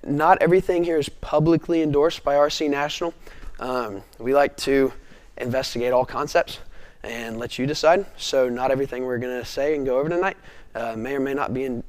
not everything here is publicly endorsed by RC National. We like to investigate all concepts and let you decide. So not everything we're going to say and go over tonight may or may not be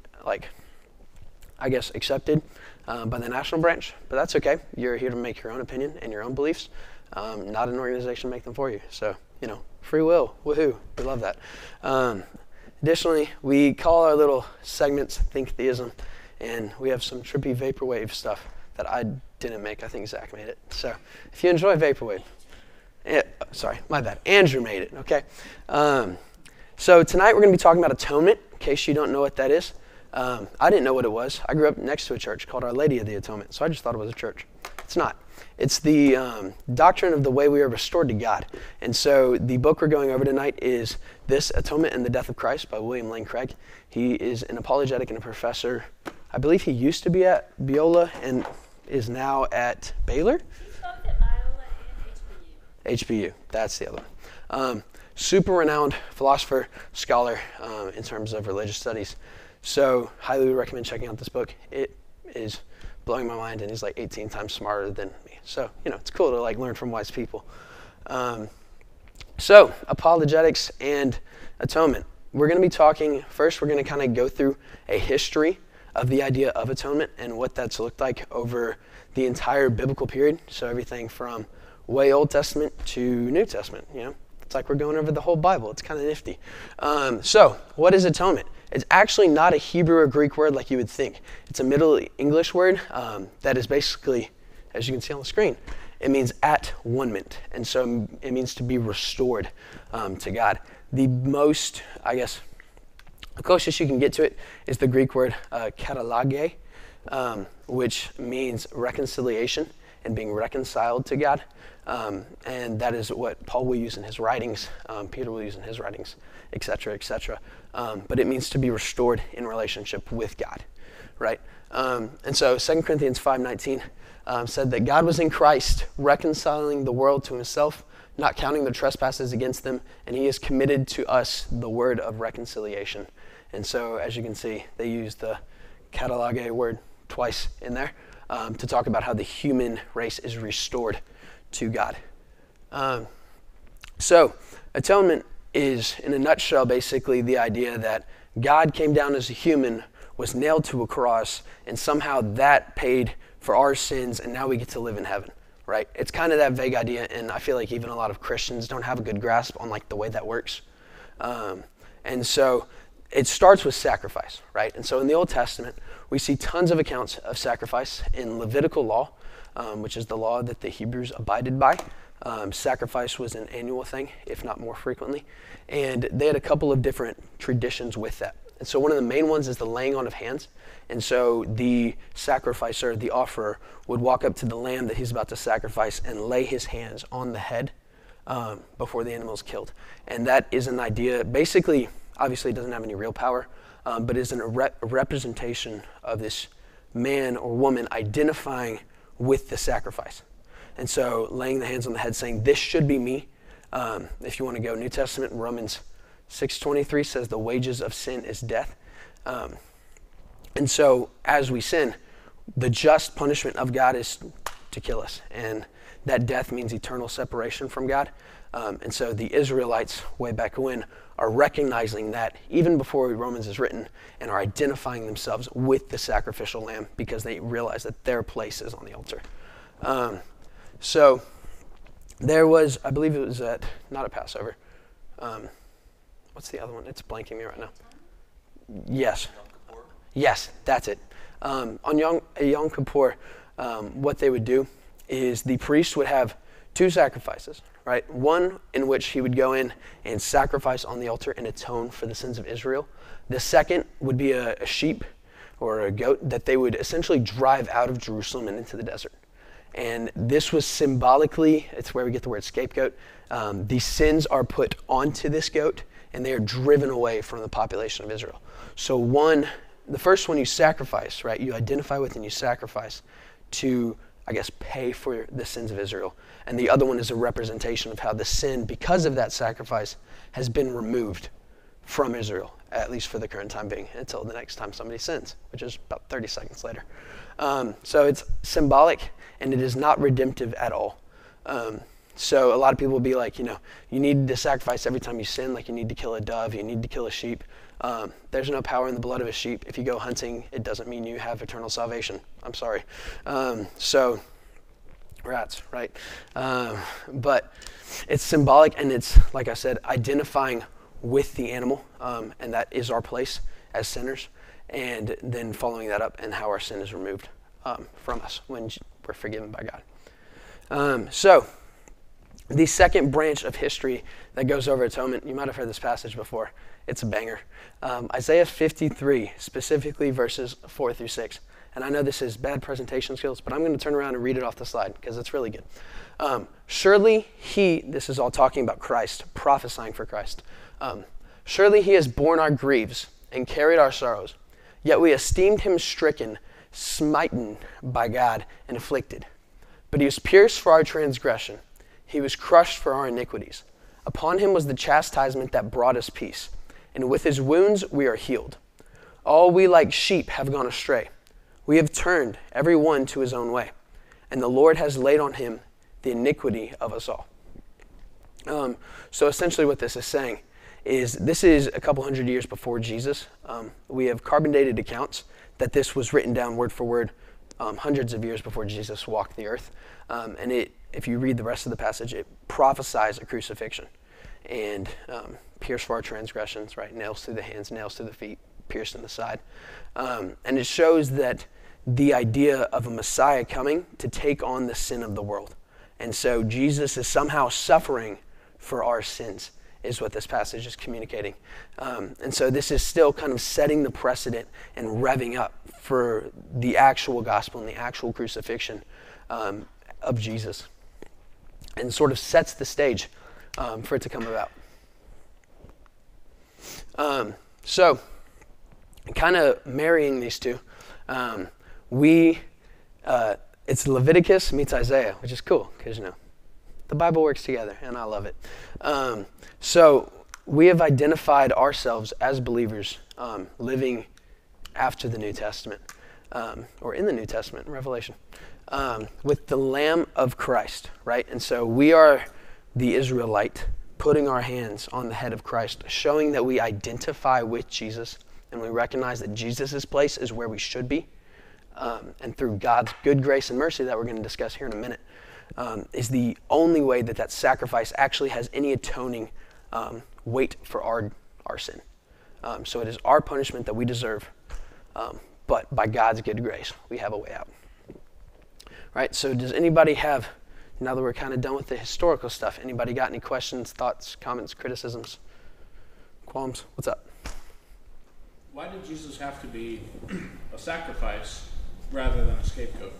accepted by the national branch, but that's okay. You're here to make your own opinion and your own beliefs, not an organization make them for you. So, free will, woohoo, we love that. Additionally, we call our little segments Think Theism, and we have some trippy vaporwave stuff that I didn't make. I think Zach made it. So if you enjoy vaporwave, sorry, my bad. Andrew made it, okay? So tonight we're going to be talking about atonement, in case you don't know what that is. I didn't know what it was. I grew up next to a church called Our Lady of the Atonement, so I just thought it was a church. It's not. It's the doctrine of the way we are restored to God. And so the book we're going over tonight is This Atonement and the Death of Christ by William Lane Craig. He is an apologetic and a professor. I believe he used to be at Biola and is now at Baylor? He's both at Biola and HBU, that's the other one. Super renowned philosopher, scholar in terms of religious studies. So highly recommend checking out this book. It is blowing my mind, and he's like 18 times smarter than me. So, it's cool to learn from wise people. So apologetics and atonement. We're going to be talking, first we're going to kind of go through a history of the idea of atonement and what that's looked like over the entire biblical period. So everything from way Old Testament to New Testament, It's like we're going over the whole Bible. It's kind of nifty. So what is atonement? It's actually not a Hebrew or Greek word like you would think. It's a Middle English word that is basically, as you can see on the screen, it means at one-ment. And so it means to be restored to God. The most, the closest you can get to it is the Greek word katalage, which means reconciliation and being reconciled to God. And that is what Paul will use in his writings, Peter will use in his writings, etc., etc. But it means to be restored in relationship with God, right? And so 2 Corinthians 5:19 said that God was in Christ reconciling the world to himself, not counting their trespasses against them, and he has committed to us the word of reconciliation. And so, as you can see, they use the katalage word twice in there to talk about how the human race is restored to God. So, atonement is, in a nutshell, basically the idea that God came down as a human, was nailed to a cross, and somehow that paid for our sins, and now we get to live in heaven, right? It's kind of that vague idea, and I feel like even a lot of Christians don't have a good grasp on the way that works. And so it starts with sacrifice, right? And so in the Old Testament, we see tons of accounts of sacrifice in Levitical law, which is the law that the Hebrews abided by. Sacrifice was an annual thing, if not more frequently. And they had a couple of different traditions with that. And so one of the main ones is the laying on of hands. And so the sacrificer, the offerer, would walk up to the lamb that he's about to sacrifice and lay his hands on the head before the animal is killed. And that is an idea, basically, obviously it doesn't have any real power, but is a representation of this man or woman identifying with the sacrifice. And so laying the hands on the head saying, this should be me. If you want to go New Testament, Romans 6:23 says the wages of sin is death. And so as we sin, the just punishment of God is to kill us. And that death means eternal separation from God. And so the Israelites, way back when, are recognizing that even before Romans is written and are identifying themselves with the sacrificial lamb because they realize that their place is on the altar. So there was, I believe it was not a Passover. What's the other one? It's blanking me right now. Yes. Yes, that's it. On Yom Kippur, what they would do is the priest would have two sacrifices, right? One in which he would go in and sacrifice on the altar and atone for the sins of Israel. The second would be a sheep or a goat that they would essentially drive out of Jerusalem and into the desert. And this was symbolically, it's where we get the word scapegoat. The sins are put onto this goat and they are driven away from the population of Israel. So the first one you sacrifice, right? You identify with and you sacrifice to, pay for the sins of Israel. And the other one is a representation of how the sin, because of that sacrifice, has been removed from Israel at least for the current time being, until the next time somebody sins, which is about 30 seconds later. So it's symbolic, and it is not redemptive at all. So a lot of people will be like, you need to sacrifice every time you sin, like you need to kill a dove, you need to kill a sheep. There's no power in the blood of a sheep. If you go hunting, it doesn't mean you have eternal salvation. I'm sorry. So rats, right? But it's symbolic, and it's, like I said, identifying with the animal, and that is our place as sinners, and then following that up and how our sin is removed from us when we're forgiven by God. So the second branch of history that goes over atonement, you might have heard this passage before. It's a banger. Isaiah 53, specifically verses 4 through 6. And I know this is bad presentation skills, but I'm going to turn around and read it off the slide because it's really good. Surely this is all talking about Christ, prophesying for Christ. Surely he has borne our griefs and carried our sorrows, yet we esteemed him stricken, smitten by God, and afflicted. But he was pierced for our transgression. He was crushed for our iniquities. Upon him was the chastisement that brought us peace, and with his wounds we are healed. All we like sheep have gone astray. We have turned every one to his own way, and the Lord has laid on him the iniquity of us all. So essentially what this is saying is this is a couple hundred years before Jesus. We have carbon dated accounts that this was written down word for word hundreds of years before Jesus walked the earth. And if you read the rest of the passage, it prophesies a crucifixion and pierced for our transgressions, right? Nails through the hands, nails through the feet, pierced in the side. And it shows that the idea of a Messiah coming to take on the sin of the world. And so Jesus is somehow suffering for our sins, is what this passage is communicating. And so this is still kind of setting the precedent and revving up for the actual gospel and the actual crucifixion of Jesus, and sort of sets the stage for it to come about. So kind of marrying these two, it's Leviticus meets Isaiah, which is cool because, the Bible works together, and I love it. So we have identified ourselves as believers living after the New Testament, or in the New Testament, Revelation, with the Lamb of Christ, right? And so we are the Israelite, putting our hands on the head of Christ, showing that we identify with Jesus, and we recognize that Jesus' place is where we should be. And through God's good grace and mercy that we're going to discuss here in a minute, is the only way that sacrifice actually has any atoning weight for our sin. So it is our punishment that we deserve, but by God's good grace, we have a way out. Right, so does anybody have, now that we're kind of done with the historical stuff, anybody got any questions, thoughts, comments, criticisms, qualms? What's up? Why did Jesus have to be a sacrifice rather than a scapegoat?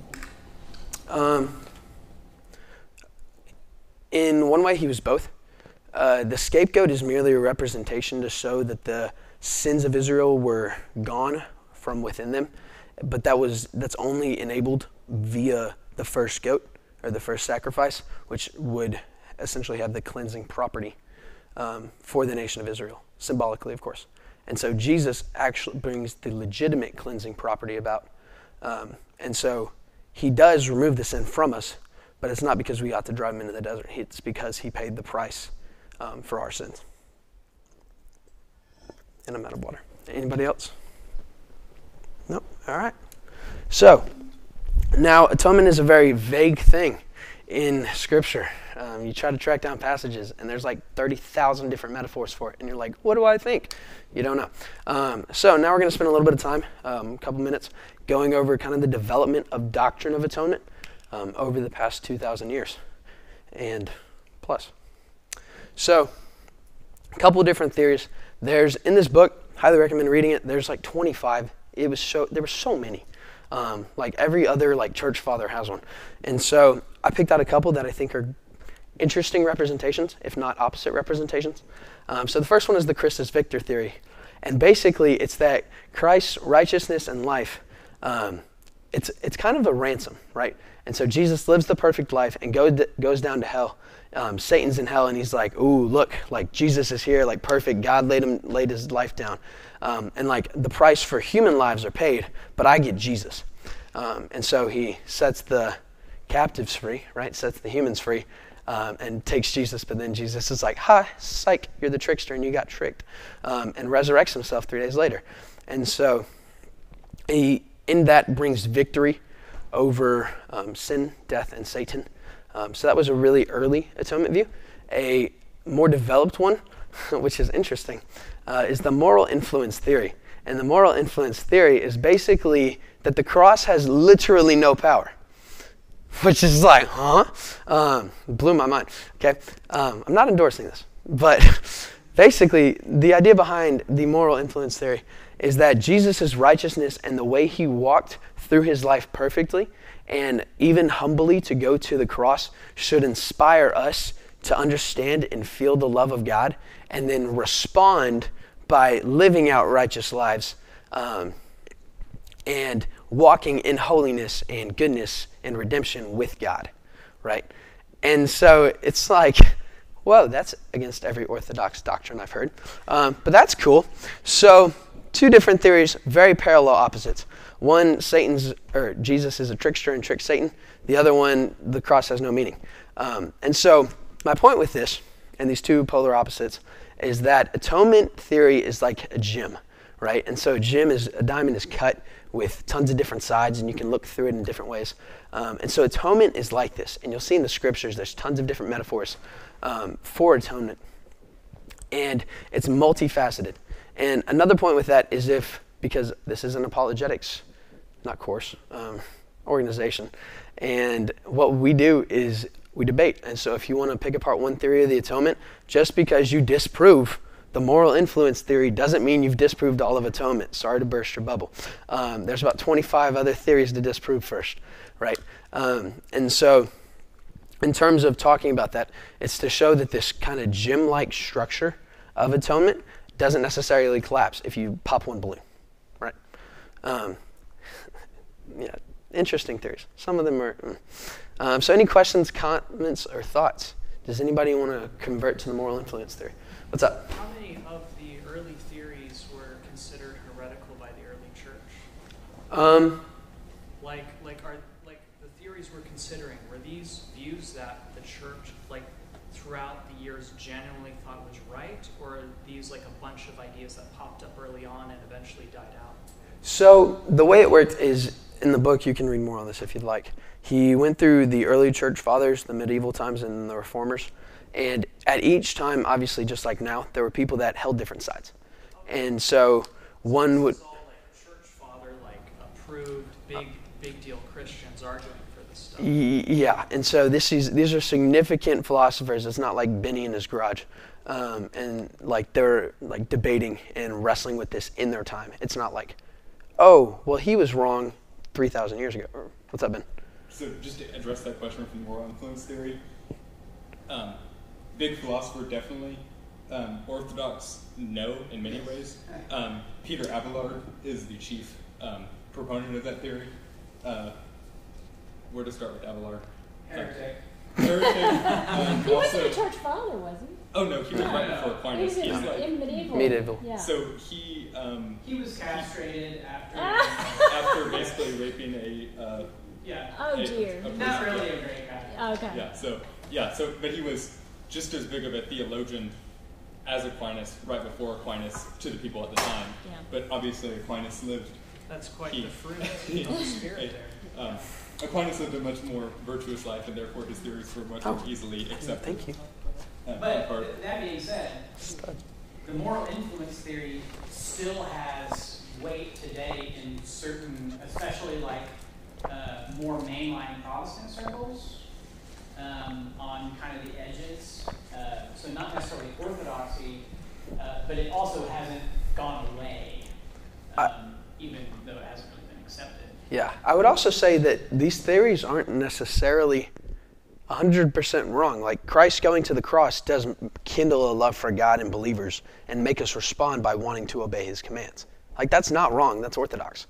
In one way, he was both. The scapegoat is merely a representation to show that the sins of Israel were gone from within them, but that's only enabled via the first goat, or the first sacrifice, which would essentially have the cleansing property for the nation of Israel, symbolically, of course. And so Jesus actually brings the legitimate cleansing property about. And so he does remove the sin from us, but it's not because we ought to drive him into the desert. It's because he paid the price for our sins. And I'm out of water. Anybody else? Nope. All right. So now atonement is a very vague thing in Scripture. You try to track down passages, and there's like 30,000 different metaphors for it, and you're like, what do I think? You don't know. So now we're going to spend a little bit of time, a couple minutes, going over kind of the development of doctrine of atonement over the past 2,000 years and plus. So a couple of different theories. There's, in this book, highly recommend reading it, there's like 25. There were so many. Like every other church father has one. And so I picked out a couple that I think are interesting representations, if not opposite representations. So the first one is the Christus Victor theory. And basically it's that Christ's righteousness and life, it's kind of a ransom, right? And so Jesus lives the perfect life and goes down to hell. Satan's in hell, and he's like, ooh, look, like Jesus is here, like perfect. God laid his life down. And like the price for human lives are paid, but I get Jesus. And so he sets the captives free, right? Sets the humans free, and takes Jesus. But then Jesus is like, ha, psych, you're the trickster and you got tricked. And resurrects himself 3 days later. And so he, in that, brings victory over sin, death, and Satan. So that was a really early atonement view. A more developed one, which is interesting, is the moral influence theory. And the moral influence theory is basically that the cross has literally no power, which is like, blew my mind. Okay, I'm not endorsing this, but basically the idea behind the moral influence theory is that Jesus' righteousness and the way he walked through his life perfectly and even humbly to go to the cross should inspire us to understand and feel the love of God and then respond by living out righteous lives and walking in holiness and goodness and redemption with God, right? And so it's like, whoa, that's against every Orthodox doctrine I've heard. But that's cool. So two different theories, very parallel opposites. One, Jesus is a trickster and tricks Satan. The other one, the cross has no meaning. And so my point with this, and these two polar opposites, is that atonement theory is like a gym, right? And so a diamond is cut with tons of different sides, and you can look through it in different ways. And so atonement is like this. And you'll see in the scriptures, there's tons of different metaphors for atonement. And it's multifaceted. And another point with that is because this is an apologetics, not course, organization. And what we do is we debate. And so if you want to pick apart one theory of the atonement, just because you disprove the moral influence theory doesn't mean you've disproved all of atonement. Sorry to burst your bubble. There's about 25 other theories to disprove first, right? And so in terms of talking about that, it's to show that this kind of gym-like structure of atonement doesn't necessarily collapse if you pop one balloon, right? Yeah, interesting theories. Some of them are... So any questions, comments, or thoughts? Does anybody want to convert to the moral influence theory? What's up? How many of the early theories were considered heretical by the early church? Like the theories we're considering, were these views that the church, like throughout the years, genuinely thought was right, or are these like a bunch of ideas that popped up early on and eventually died out? So the way it worked is, in the book, you can read more on this if you'd like. He went through the early church fathers, the medieval times, and the reformers. And at each time, obviously, just like now, there were people that held different sides. And so one would... This is all like church father, like approved, big deal Christians arguing for this stuff. Yeah, and so these are significant philosophers. It's not like Benny in his garage. And like they're like debating and wrestling with this in their time. It's not like, oh, well, he was wrong 3,000 years ago. What's up, Ben? So just to address that question from moral influence theory, big philosopher, definitely. Orthodox, no, in many ways. Peter Abelard is the chief proponent of that theory. Where to start with Abelard? Heretic. He Also, wasn't a church father, was he? oh no, he was right before Aquinas. He He's was like, in medieval. Medieval. Yeah. so he was castrated after. after basically raping a Yeah. Oh dear. Not really a great guy. Okay. But he was just as big of a theologian as Aquinas, right before Aquinas, to the people at the time. Yeah. But obviously Aquinas lived, That's quite He- the fruit of the spirit there. Aquinas lived a much more virtuous life, and therefore his theories were much more easily accepted. Thank you. But that being said, the moral influence theory still has weight today in certain, especially like more mainline Protestant circles, on kind of the edges. So not necessarily orthodoxy, but it also hasn't gone away, even though it hasn't really been accepted. Yeah, I would also say that these theories aren't necessarily 100% wrong. Like Christ going to the cross doesn't kindle a love for God and believers and make us respond by wanting to obey his commands. Like that's not wrong, that's orthodox.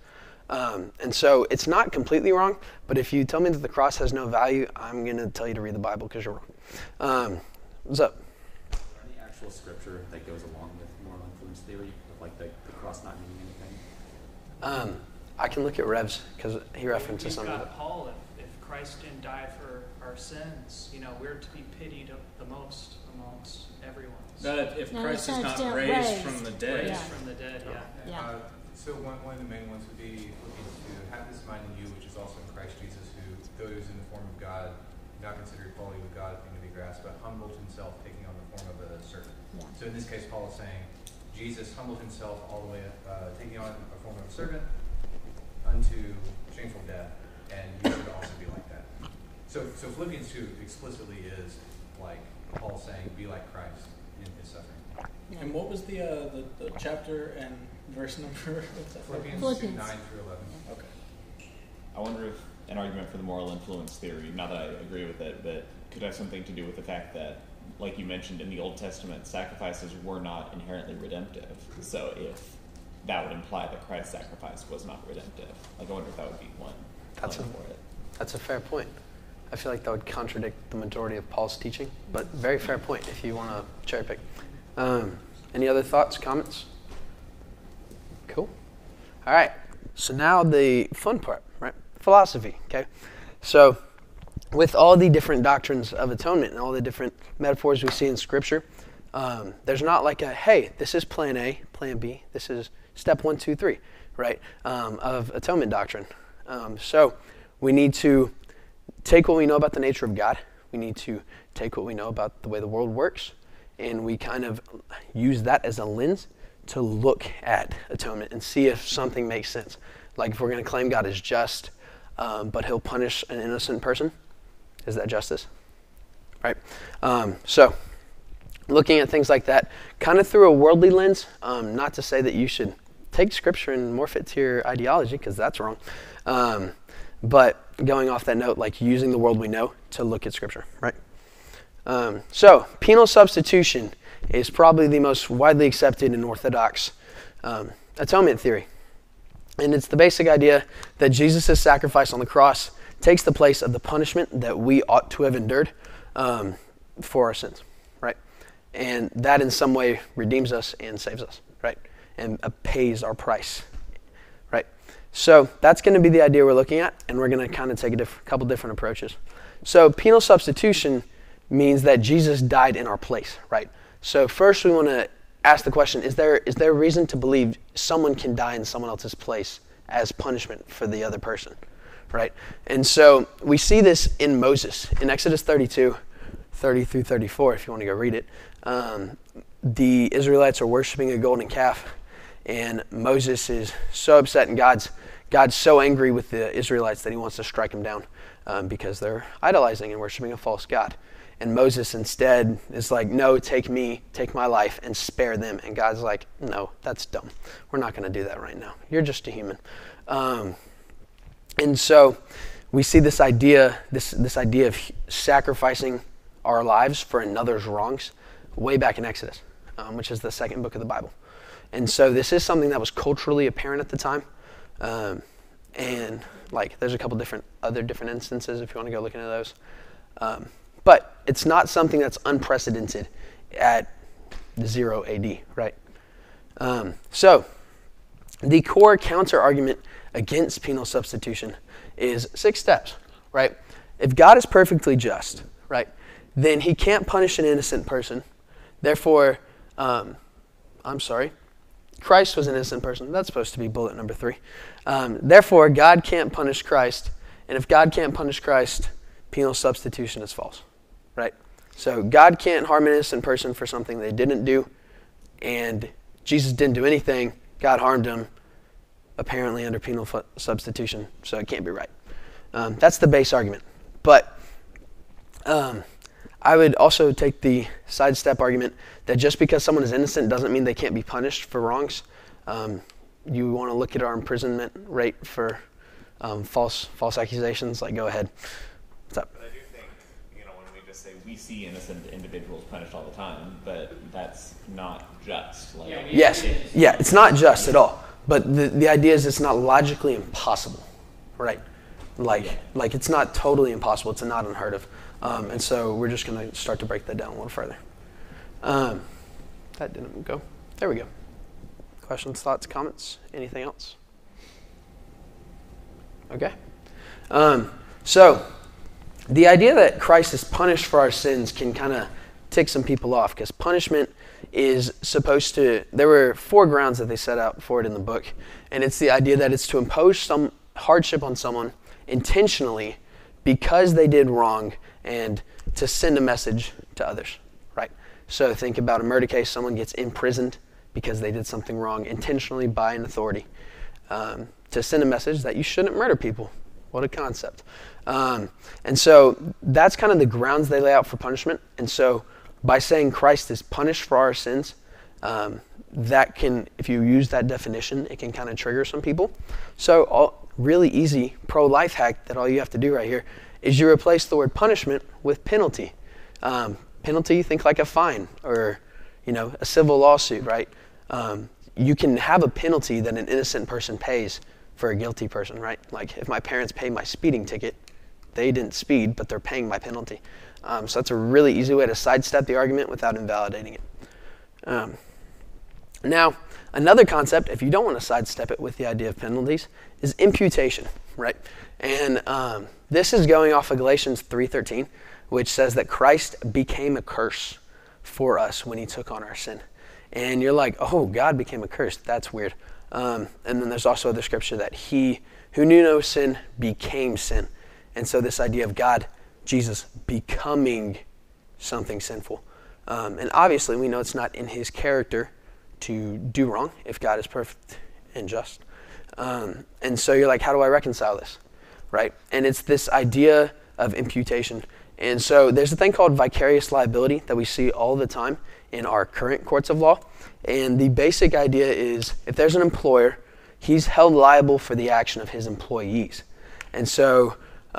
And so it's not completely wrong, but if you tell me that the cross has no value, I'm going to tell you to read the Bible because you're wrong. What's up? Is there any actual scripture that goes along with moral influence theory, of like the cross not meaning anything? I can look at Revs because he references some We've of it. got Paul, if Christ didn't die for our sins, we're to be pitied the most amongst everyone. If No, Christ it is says not don't raised raise. from the dead, Raised from the dead, yeah. Yeah. So one of the main ones would be Philippians 2, have this mind in you, which is also in Christ Jesus, who, though he was in the form of God, did not consider equality with God a thing to be grasped, but humbled himself, taking on the form of a servant. Yeah. So in this case, Paul is saying, Jesus humbled himself all the way, taking on a form of a servant unto shameful death, and you should also be like that. So Philippians 2 explicitly is like Paul saying, be like Christ in his suffering. And what was the chapter and verse number? Philippians 2, Philippians. 9 through 11. Okay. I wonder if an argument for the moral influence theory, not that I agree with it, but could have something to do with the fact that, like you mentioned, in the Old Testament, sacrifices were not inherently redemptive. So if that would imply that Christ's sacrifice was not redemptive. Like, I wonder if that would be one That's claim a- for it. That's a fair point. I feel like that would contradict the majority of Paul's teaching, but very fair point if you want to cherry pick. Any other thoughts, comments? Cool. All right. So now the fun part, right? Philosophy, okay? So with all the different doctrines of atonement and all the different metaphors we see in Scripture, there's not like a, hey, this is plan A, plan B, this is step 1, 2, 3, right, of atonement doctrine. So we need to take what we know about the nature of God. We need to take what we know about the way the world works, and we kind of use that as a lens to look at atonement and see if something makes sense. Like if we're going to claim God is just, but he'll punish an innocent person, is that justice? Right? So looking at things like that, kind of through a worldly lens, not to say that you should take Scripture and morph it to your ideology, because that's wrong. But going off that note, like using the world we know to look at Scripture, right? So penal substitution is probably the most widely accepted and orthodox atonement theory. And it's the basic idea that Jesus' sacrifice on the cross takes the place of the punishment that we ought to have endured for our sins, right? And that in some way redeems us and saves us, right? And pays our price, right? So that's going to be the idea we're looking at, and we're going to kind of take a couple different approaches. So penal substitution means that Jesus died in our place, right? So first we want to ask the question, is there a reason to believe someone can die in someone else's place as punishment for the other person, right? And so we see this in Moses. In Exodus 32, 30 through 34, if you want to go read it, the Israelites are worshiping a golden calf, and Moses is so upset, and God's so angry with the Israelites that he wants to strike them down because they're idolizing and worshiping a false god. And Moses instead is like, no, take my life and spare them. And God's like, no, that's dumb. We're not going to do that right now. You're just a human. And so we see this idea of sacrificing our lives for another's wrongs way back in Exodus, which is the second book of the Bible. And so this is something that was culturally apparent at the time. And like there's a couple other different instances if you want to go look into those. But it's not something that's unprecedented at 0 AD, right? So the core counter-argument against penal substitution is 6 steps, right? If God is perfectly just, right, then he can't punish an innocent person. Therefore, Christ was an innocent person. That's supposed to be bullet number 3. Therefore, God can't punish Christ. And if God can't punish Christ, penal substitution is false, right? So God can't harm an innocent person for something they didn't do, and Jesus didn't do anything. God harmed him, apparently under penal substitution, so it can't be right. That's the base argument. But I would also take the sidestep argument that just because someone is innocent doesn't mean they can't be punished for wrongs. You want to look at our imprisonment rate for false accusations, like go ahead. What's up? But I do think, when we just say we see innocent individuals punished all the time, but that's not just. Like, Yes, yeah, it's not just at all. But the idea is it's not logically impossible, right? Like it's not totally impossible. It's not unheard of. And so we're just going to start to break that down a little further. That didn't go. There we go. Questions, thoughts, comments? Anything else? Okay. So the idea that Christ is punished for our sins can kind of tick some people off, because punishment is supposed to, there were 4 grounds that they set out for it in the book, and it's the idea that it's to impose some hardship on someone intentionally because they did wrong and to send a message to others, right? So think about a murder case. Someone gets imprisoned because they did something wrong intentionally by an authority, to send a message that you shouldn't murder people. What a concept. And so that's kind of the grounds they lay out for punishment. And so by saying Christ is punished for our sins, that can, if you use that definition, it can kind of trigger some people. So really easy pro-life hack that all you have to do right here is you replace the word punishment with penalty. Penalty, think like a fine or, a civil lawsuit, right? You can have a penalty that an innocent person pays for a guilty person, right? Like if my parents pay my speeding ticket, they didn't speed, but they're paying my penalty. So that's a really easy way to sidestep the argument without invalidating it. Now, another concept, if you don't want to sidestep it with the idea of penalties, is imputation, right? And this is going off of Galatians 3:13, which says that Christ became a curse for us when he took on our sin. And you're like, oh, God became a curse. That's weird. And then there's also the scripture that he who knew no sin became sin. And so this idea of God, Jesus, becoming something sinful. And obviously we know it's not in his character to do wrong if God is perfect and just. And so you're like, how do I reconcile this? Right? And it's this idea of imputation. And so there's a thing called vicarious liability that we see all the time in our current courts of law. And the basic idea is if there's an employer, he's held liable for the action of his employees. And so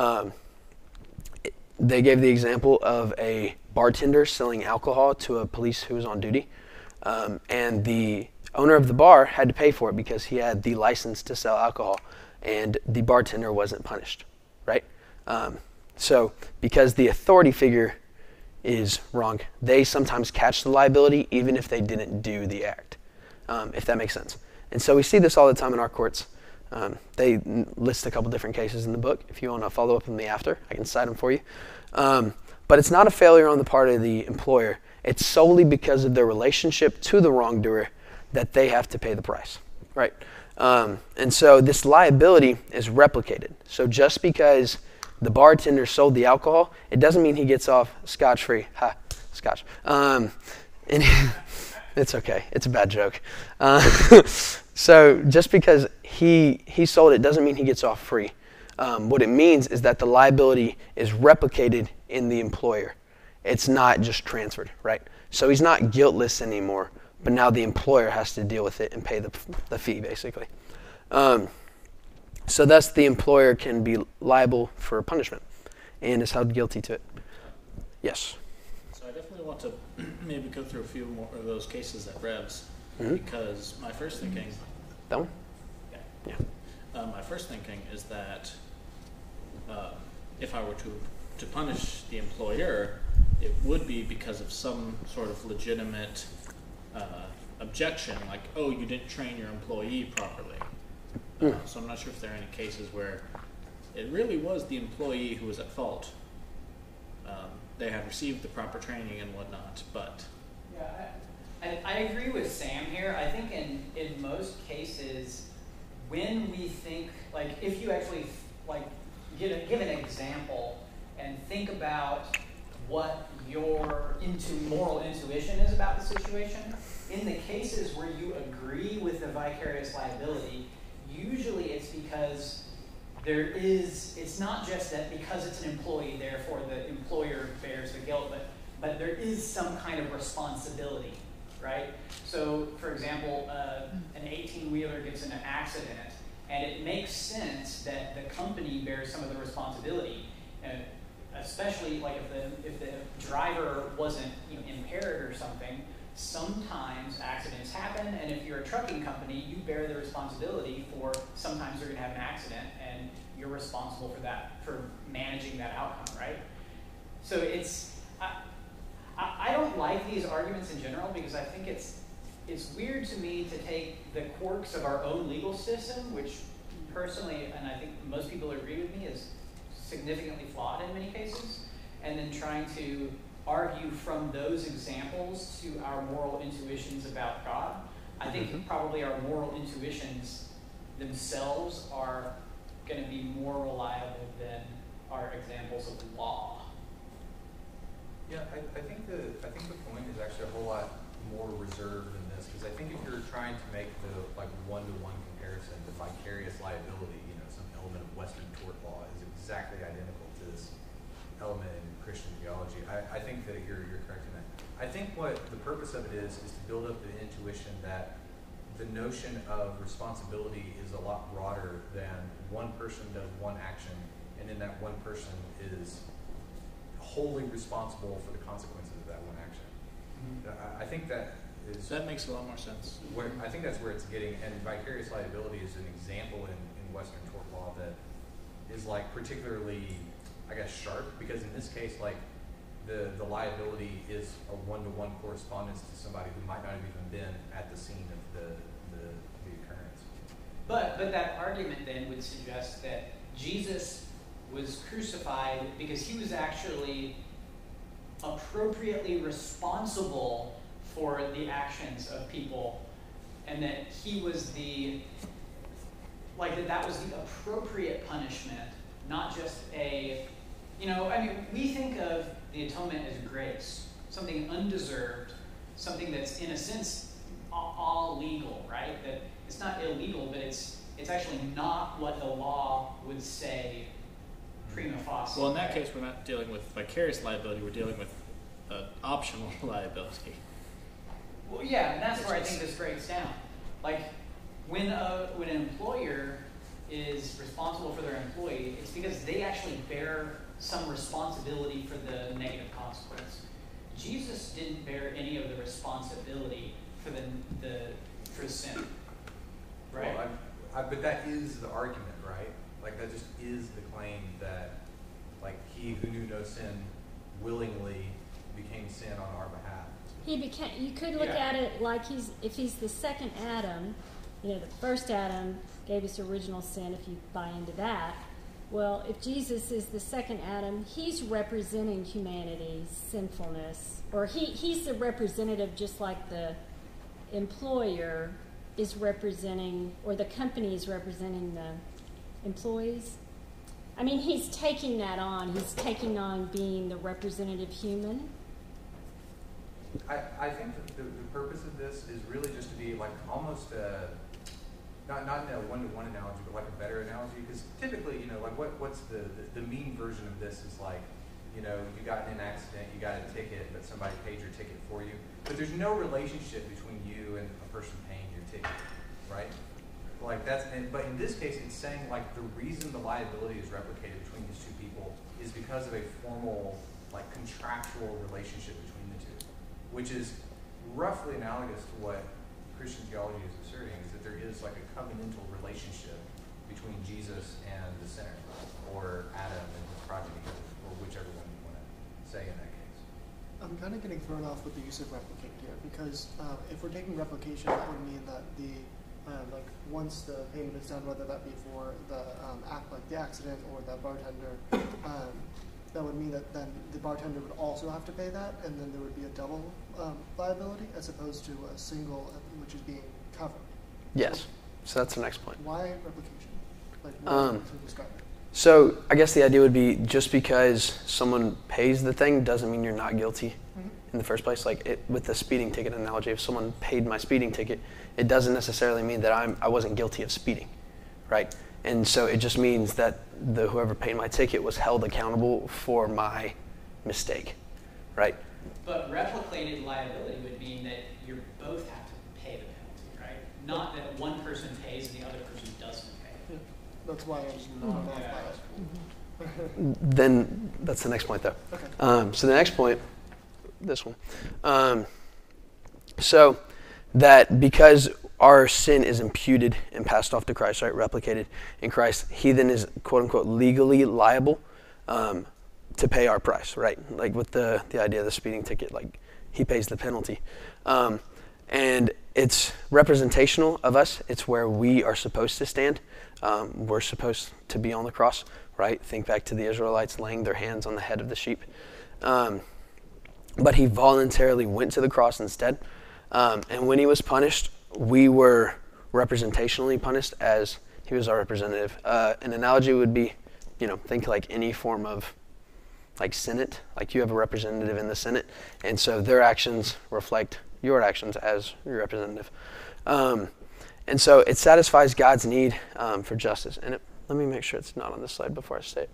they gave the example of a bartender selling alcohol to a police who was on duty. And the owner of the bar had to pay for it because he had the license to sell alcohol. And the bartender wasn't punished, right? So because the authority figure is wrong, they sometimes catch the liability even if they didn't do the act, if that makes sense. And so we see this all the time in our courts. They list a couple different cases in the book. If you want to follow up with me after, I can cite them for you. But it's not a failure on the part of the employer. It's solely because of their relationship to the wrongdoer that they have to pay the price, right? And so this liability is replicated. So just because the bartender sold the alcohol, it doesn't mean he gets off scotch-free. Ha, scotch. And it's okay. It's a bad joke. So just because he sold it doesn't mean he gets off free. What it means is that the liability is replicated in the employer. It's not just transferred, right? So he's not guiltless anymore, but now the employer has to deal with it and pay the fee, basically. So thus the employer can be liable for punishment and is held guilty to it. Yes? So I definitely want to maybe go through a few more of those cases at Revs, because my first thinking... That one? Yeah. My first thinking is that if I were to punish the employer, it would be because of some sort of legitimate objection, like, oh, you didn't train your employee properly. So I'm not sure if there are any cases where it really was the employee who was at fault. They had received the proper training and whatnot, but... Yeah, I agree with Sam here. I think in most cases, when we think, like, if you actually, like, give an example and think about what your moral intuition is about the situation, in the cases where you agree with the vicarious liability, usually it's because it's not just that because it's an employee, therefore the employer bears the guilt, but there is some kind of responsibility, right? So, for example, an 18-wheeler gets in an accident, and it makes sense that the company bears some of the responsibility, especially like if the driver wasn't impaired or something. sometimes accidents happen, and if you're a trucking company, you bear the responsibility for sometimes you're going to have an accident, and you're responsible for that, for managing that outcome, right? So it's, I don't like these arguments in general because I think it's weird to me to take the quirks of our own legal system, which personally, and I think most people agree with me, is significantly flawed in many cases, and then trying to argue from those examples to our moral intuitions about God. I think probably our moral intuitions themselves are going to be more reliable than our examples of law. Yeah, I think the point is actually a whole lot more reserved than this, because I think if you're trying to make the one-to-one comparison, the vicarious liability, some element of Western tort law is exactly identical to this element in Christian theology. I think that you're correct in that. I think what the purpose of it is to build up the intuition that the notion of responsibility is a lot broader than one person does one action, and then that one person is wholly responsible for the consequences of that one action. I think that makes a lot more sense. I think that's where it's getting, and vicarious liability is an example in Western tort law that is particularly, I guess, sharp, because in this case, the liability is a one-to-one correspondence to somebody who might not have even been at the scene of the occurrence. But that argument then would suggest that Jesus was crucified because he was actually appropriately responsible for the actions of people, and that he was that was the appropriate punishment, not just we think of the atonement as grace, something undeserved, something that's in a sense all legal, right? That it's not illegal, but it's actually not what the law would say prima facie. Well, in that case, we're not dealing with vicarious liability, we're dealing with optional liability. Well, yeah, and that's where I think this breaks down. When an employer is responsible for their employee, it's because they actually bear some responsibility for the negative consequence. Jesus didn't bear any of the responsibility for for sin, right? Well, but that is the argument, right? That just is the claim that, he who knew no sin willingly became sin on our behalf. You could look at it if he's the second Adam, the first Adam gave us original sin, if you buy into that. Well, if Jesus is the second Adam, he's representing humanity's sinfulness, or he's the representative, just like the employer is representing, or the company is representing the employees. I mean, he's taking that on. He's taking on being the representative human. I think that the purpose of this is really just to be almost not in a one-to-one analogy, but a better analogy. Because typically, what's the mean version of this is you got in an accident, you got a ticket, but somebody paid your ticket for you. But there's no relationship between you and a person paying your ticket, right? But in this case, it's saying the reason the liability is replicated between these two people is because of a formal, contractual relationship between the two, which is roughly analogous to what Christian theology is asserting, is that there is a covenantal relationship between Jesus and the sinner, or Adam and his progeny, or whichever one you want to say in that case. I'm kind of getting thrown off with the use of replicate here, because if we're taking replication, that would mean that once the payment is done, whether that be for the accident or the bartender, that would mean that then the bartender would also have to pay that, and then there would be a double liability as opposed to a single, which is being covered. Yes. So that's the next point. Why replication? To describe it. So I guess the idea would be, just because someone pays the thing doesn't mean you're not guilty in the first place. With the speeding ticket analogy, if someone paid my speeding ticket, it doesn't necessarily mean that I wasn't guilty of speeding, right? And so it just means that whoever paid my ticket was held accountable for my mistake, right? But replicated liability would mean that you both have to pay the penalty, right? Not that one person pays and the other person doesn't pay. Yeah. That's why I was not involved by it. Then that's the next point, though. Okay. So the next point, this one. So that because our sin is imputed and passed off to Christ, right, replicated in Christ, he then is, quote unquote, legally liable to pay our price, right? Like with the idea of the speeding ticket, like he pays the penalty. And it's representational of us. It's where we are supposed to stand. We're supposed to be on the cross, right? Think back to the Israelites laying their hands on the head of the sheep. But he voluntarily went to the cross instead. And when he was punished, we were representationally punished as he was our representative. An analogy would be, think like any form of like Senate, like you have a representative in the Senate, and so their actions reflect your actions as your representative. And so it satisfies God's need for justice. And let me make sure it's not on this slide before I say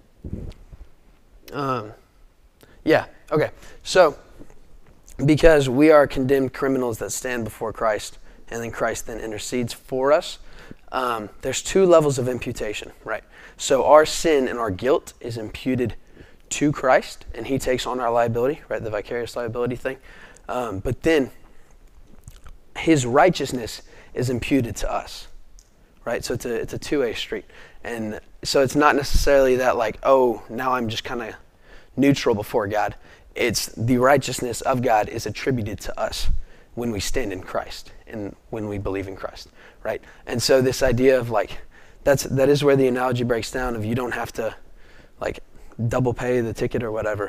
it. Yeah, okay. So because we are condemned criminals that stand before Christ, and then Christ then intercedes for us, there's two levels of imputation, right? So our sin and our guilt is imputed to Christ, and he takes on our liability, right, the vicarious liability thing. But then his righteousness is imputed to us, right? So it's a two-way street. And so it's not necessarily that like, oh, now I'm just kind of neutral before God. It's the righteousness of God is attributed to us when we stand in Christ and when we believe in Christ, right? And so this idea of like, that is where the analogy breaks down of you don't have to like double pay the ticket or whatever.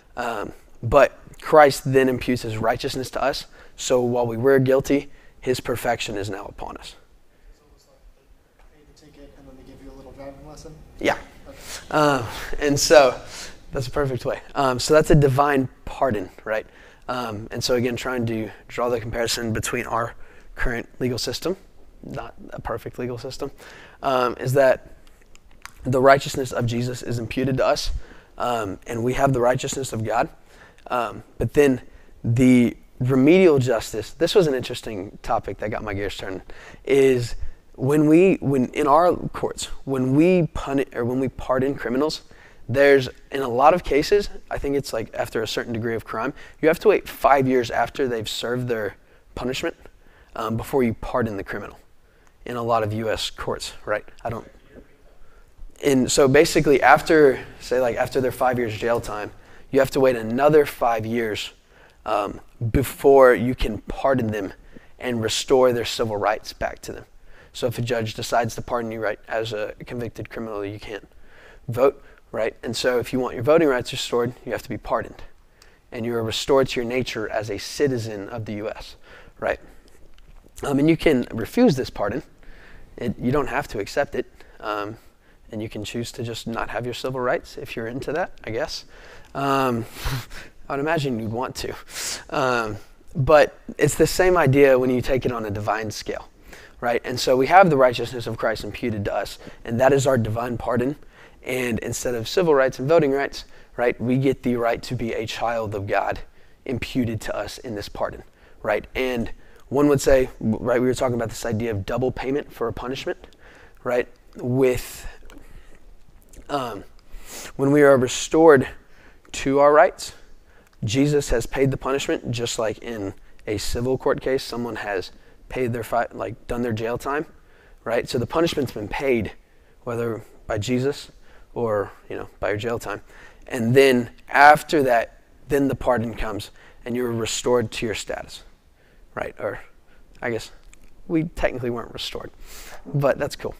But Christ then imputes his righteousness to us. So while we were guilty, his perfection is now upon us. It's almost like they pay the ticket and then they give you a little driving lesson? Yeah. Okay. And so that's a perfect way. So that's a divine pardon, right? And so again, trying to draw the comparison between our current legal system, not a perfect legal system, is that the righteousness of Jesus is imputed to us, and we have the righteousness of God. But then the remedial justice, this was an interesting topic that got my gears turning, is when in our courts, when we pardon criminals, there's, in a lot of cases, I think it's like after a certain degree of crime, you have to wait 5 years after they've served their punishment before you pardon the criminal in a lot of U.S. courts, right? And so basically after their 5 years jail time, you have to wait another 5 years before you can pardon them and restore their civil rights back to them. So if a judge decides to pardon you, right, as a convicted criminal, you can't vote, right? And so if you want your voting rights restored, you have to be pardoned. And you are restored to your nature as a citizen of the U.S., right? And you can refuse this pardon. You don't have to accept it. And you can choose to just not have your civil rights if you're into that, I guess. I would imagine you'd want to. But it's the same idea when you take it on a divine scale, right? And so we have the righteousness of Christ imputed to us, and that is our divine pardon. And instead of civil rights and voting rights, right, we get the right to be a child of God imputed to us in this pardon, right? And one would say, right, we were talking about this idea of double payment for a punishment, right? When we are restored to our rights, Jesus has paid the punishment, just like in a civil court case, someone has paid their done their jail time, right? So the punishment's been paid, whether by Jesus or by your jail time. And then after that, then the pardon comes, and you're restored to your status, right? Or I guess we technically weren't restored, but that's cool.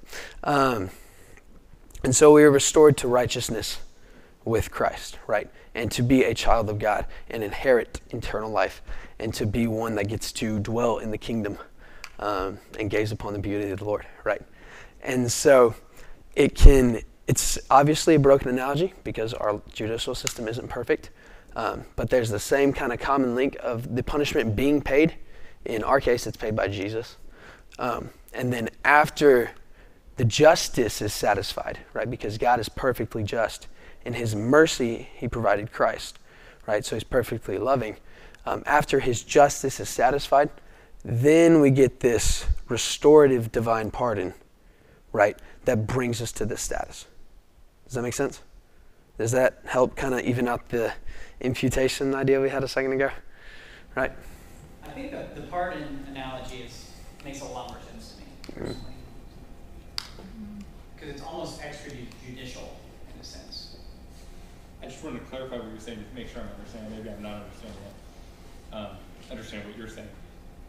And so we are restored to righteousness with Christ, right? And to be a child of God and inherit eternal life, and to be one that gets to dwell in the kingdom and gaze upon the beauty of the Lord, right? And so it's obviously a broken analogy because our judicial system isn't perfect, but there's the same kind of common link of the punishment being paid. In our case, it's paid by Jesus. And then after the justice is satisfied, right? Because God is perfectly just. In his mercy, he provided Christ, right? So he's perfectly loving. After his justice is satisfied, then we get this restorative divine pardon, right? That brings us to this status. Does that make sense? Does that help kind of even out the imputation idea we had a second ago? Right? I think the pardon analogy makes a lot more sense to me, personally. Because it's almost extrajudicial in a sense. I just wanted to clarify what you're saying to make sure I'm understanding. Maybe I'm not understanding it. Understand what you're saying.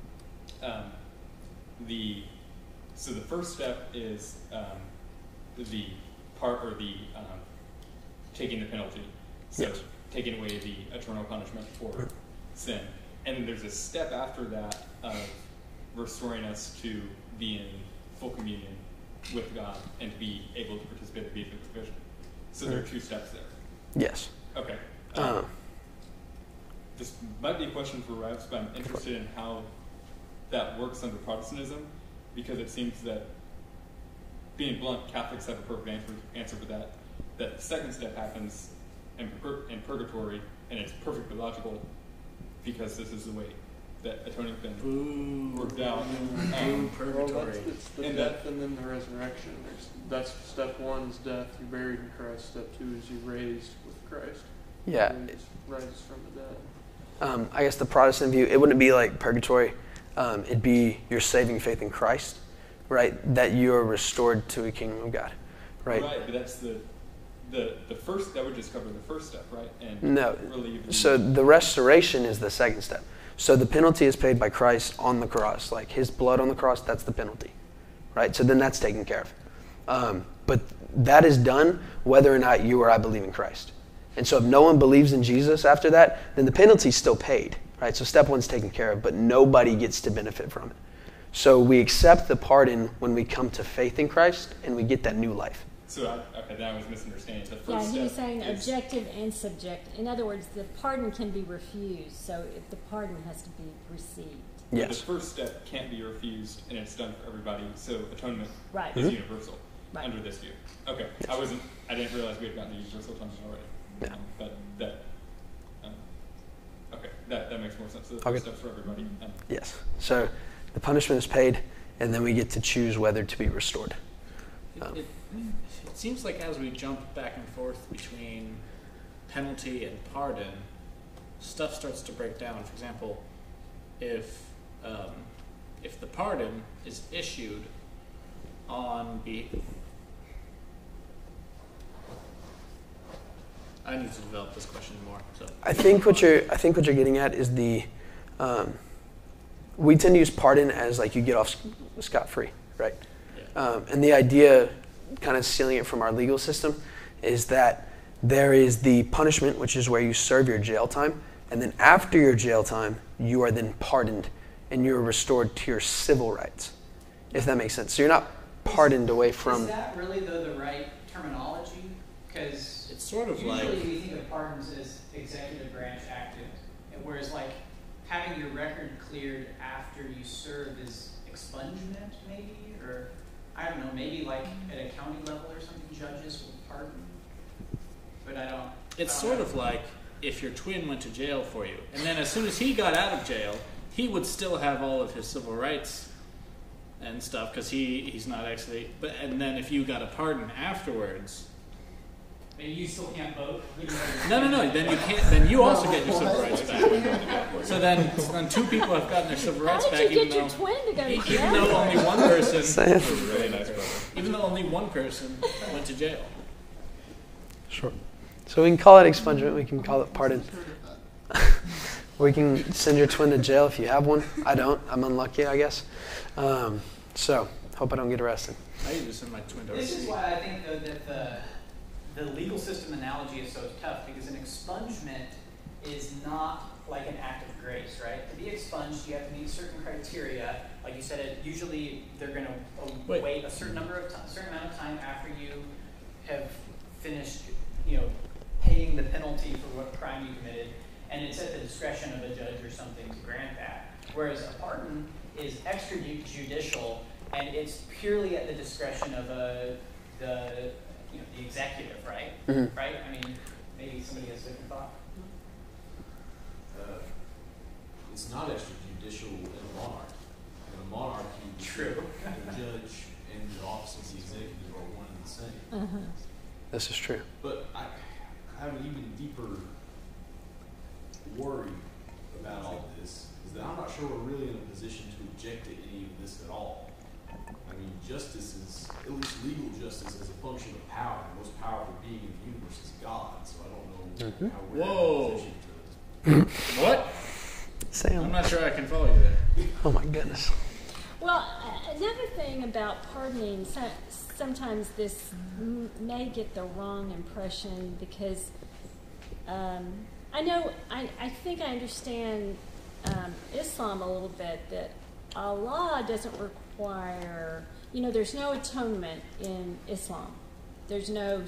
So the first step is taking the penalty. So Yes. taking away the eternal punishment for sin. And then there's a step after that of restoring us to be in full communion with God and to be able to participate in the beatification. So there are 2 steps there. Yes. Okay. This might be a question for Rex, but I'm interested in how that works under Protestantism, because it seems that, being blunt, Catholics have a perfect answer for that. That the second step happens in purgatory, and it's perfectly logical, because this is the way that atoning's been worked out. Purgatory. Well, it's the death and then the resurrection. That's step 1 is death. You're buried in Christ. Step 2 is you're raised with Christ. Yeah. And you rise from the dead. I guess the Protestant view, it wouldn't be like purgatory. It'd be your saving faith in Christ, right? That you are restored to a kingdom of God, right? Right, but that's the first, that would just cover the first step, right? And No. relieve So the restoration is the second step. So the penalty is paid by Christ on the cross. Like his blood on the cross, that's the penalty, right? So then that's taken care of. But that is done whether or not you or I believe in Christ. And so if no one believes in Jesus after that, then the penalty is still paid, right? So step 1's taken care of, but nobody gets to benefit from it. So we accept the pardon when we come to faith in Christ and we get that new life. So, then I was misunderstanding. The first Yeah, step he was saying is, objective and subjective. In other words, the pardon can be refused, so if the pardon has to be received. Yes. The first step can't be refused, and it's done for everybody. So atonement Right. is universal Right. under this view. Okay, Yes. I didn't realize we had gotten to universal atonement already. Yeah. But that makes more sense. So the Okay. first step's for everybody. Yes. So the punishment is paid, and then we get to choose whether to be restored. It seems like as we jump back and forth between penalty and pardon, stuff starts to break down. For example, if the pardon is issued on I need to develop this question more. So I think what you're getting at is we tend to use pardon as like you get off scot-free, right? yeah. And the idea, kind of stealing it from our legal system, is that there is the punishment, which is where you serve your jail time, and then after your jail time, you are then pardoned, and you're restored to your civil rights, if that makes sense. So you're not pardoned away from... Is that really the right terminology? Because it's sort of usually like we think of pardons as executive branch active, whereas like having your record cleared after you serve is expungement, maybe, or I don't know, maybe like at a county level or something, judges will pardon. But I don't. it's sort of like if your twin went to jail for you, and then as soon as he got out of jail, he would still have all of his civil rights and stuff because he's not actually. And then if you got a pardon afterwards. Maybe you still can't vote. No. Then you can't. Then you also get your civil rights back. So then 2 people have gotten their civil rights How back, did you even get your though twin to go to even jail? though only one person, Really nice brother. even though only one person went to jail. Sure. So we can call it expungement, we can call it pardon. We can send your twin to jail if you have one. I don't. I'm unlucky, I guess. So, hope I don't get arrested. I usually send my twin to This is RC. why I think though that the legal system analogy is so tough, because an expungement is not like an act of grace, right? To be expunged, you have to meet certain criteria. Like you said, usually they're going to wait a certain amount of time after you have finished, paying the penalty for what crime you committed, and it's at the discretion of a judge or something to grant that. Whereas a pardon is extrajudicial, and it's purely at the discretion of the executive, right? Mm-hmm. Right? I mean, maybe somebody has a different thought. It's not extrajudicial in a monarch. In a monarchy, True. the judge and the office of the executive are one and the same. This is true. But I have an even deeper worry about all this, is that I'm not sure we're really in a position to object to any of this at all. I mean, justice is, at least legal justice, is a function of power. The most powerful being in the universe is God. So I don't know how we're in a position to. What? Sam. I'm not sure I can follow you there. Oh my goodness. Well, another thing about pardoning, sometimes this may get the wrong impression because I think I understand Islam a little bit, that Allah doesn't require, there's no atonement in Islam. There's none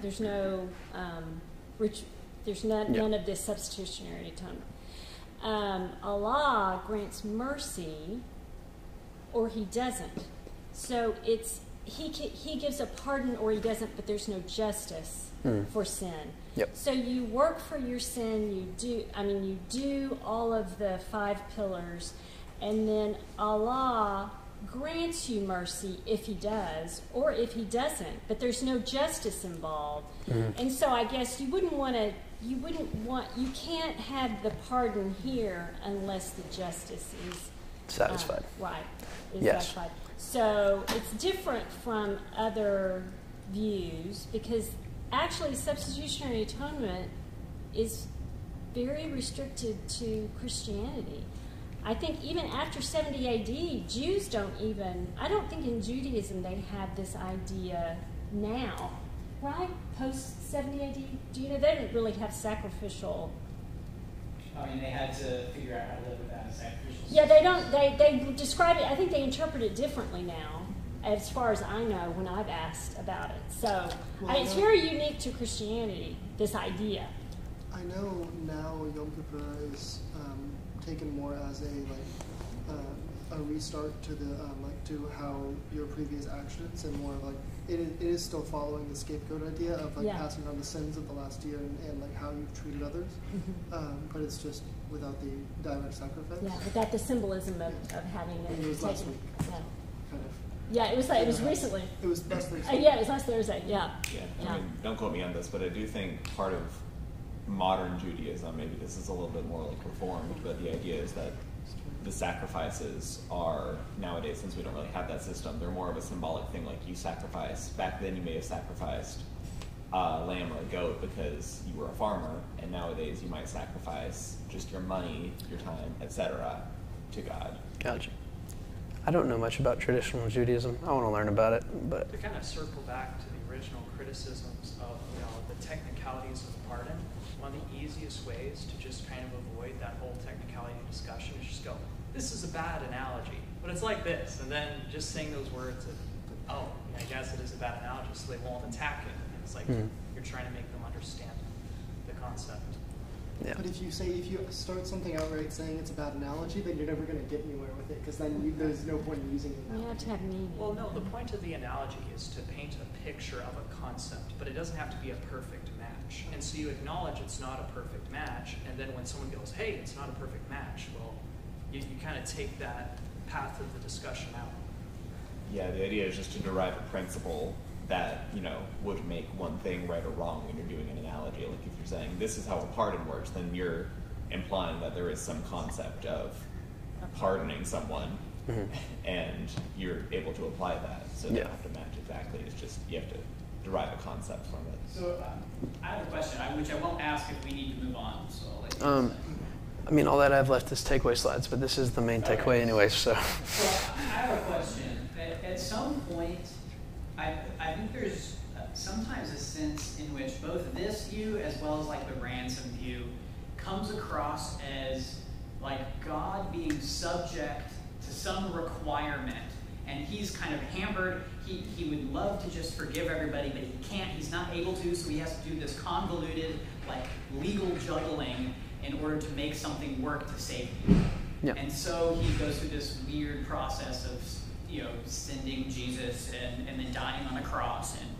of this substitutionary atonement. Allah grants mercy, or he doesn't. So he gives a pardon, or he doesn't, but there's no justice for sin. Yep. So you work for your sin, you do all of the 5 pillars, and then Allah grants you mercy if he does, or if he doesn't, but there's no justice involved. And so I guess you can't have the pardon here unless the justice is satisfied. Satisfied. So it's different from other views, because actually substitutionary atonement is very restricted to Christianity. I think even after 70 AD, Jews I don't think in Judaism they have this idea now, right? Post 70 AD, they didn't really have sacrificial. I mean, they had to figure out how to live without a sacrificial system. Yeah, they don't. They describe it. I think they interpret it differently now, as far as I know, when I've asked about it. So it's very unique to Christianity, this idea. I know now Yom Kippur is taken more as a restart to the to how your previous actions, and more like it is still following the scapegoat idea of passing on the sins of the last year and how you've treated others, but it's just without the direct sacrifice. Yeah, without the symbolism of having it. It was last week. Yeah. Kind of. Yeah, it was recently. It was last Thursday. Yeah, it was last Thursday. Yeah. I mean, don't quote me on this, but I do think part of modern Judaism, maybe this is a little bit more like reformed, but the idea is that the sacrifices are, nowadays, since we don't really have that system, they're more of a symbolic thing. Like you sacrifice, back then you may have sacrificed a lamb or a goat because you were a farmer, and nowadays you might sacrifice just your money, your time, etc. to God. Gotcha. I don't know much about traditional Judaism. I want to learn about it, but to kind of circle back to the original criticisms of the technicalities of pardon, one of the easiest ways to just kind of avoid that whole technicality discussion is just go, this is a bad analogy, but it's like this, and then just saying those words of, I guess it is a bad analogy, so they won't attack it. And it's like you're trying to make them understand the concept. Yeah. But if you start something outright saying it's a bad analogy, then you're never going to get anywhere with it, because then there's no point in using it. You have to have meaning. Well, no, the point of the analogy is to paint a picture of a concept, but it doesn't have to be a perfect match. And so you acknowledge it's not a perfect match, and then when someone goes, hey, it's not a perfect match, well, you kind of take that path of the discussion out. Yeah, the idea is just to derive a principle that, would make one thing right or wrong when you're doing an analogy. Like if you're saying this is how a pardon works, then you're implying that there is some concept of pardoning someone, and you're able to apply that. So they don't have to match exactly. It's just you have to derive a concept from it. So I have a question, which I won't ask if we need to move on. So I'll let you I mean, all that I've left is takeaway slides, but this is the main takeaway anyway. So I have a question. At some point, I think there's sometimes a sense in which both this view as well as the ransom view comes across as God being subject to some requirement, and he's kind of hampered. He would love to just forgive everybody, but he can't. He's not able to, so he has to do this convoluted legal juggling in order to make something work to save you. Yeah. And so he goes through this weird process of sending Jesus and then dying on the cross, and